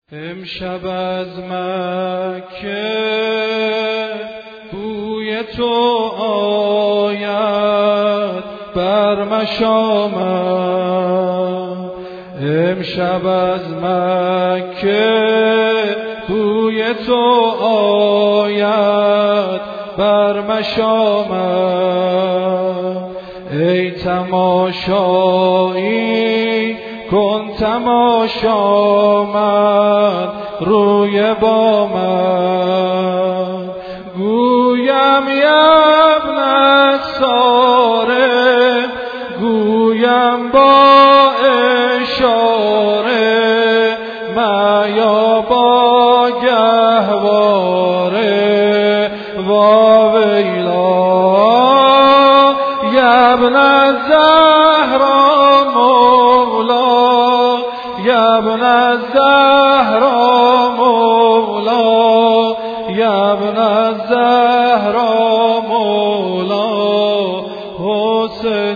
امشب از مکه بوی تو آید بر مشامم. امشب از مکه بوی تو آید بر مشامم. ای تماشایی کن تماشا من روی با من. گویم ابن الساره، گویم با اشاره، میا با گهواره. وا ویلا ابن الزهرا مولا، ابن الزهرا مولا، ابن الزهرا مولا. حسین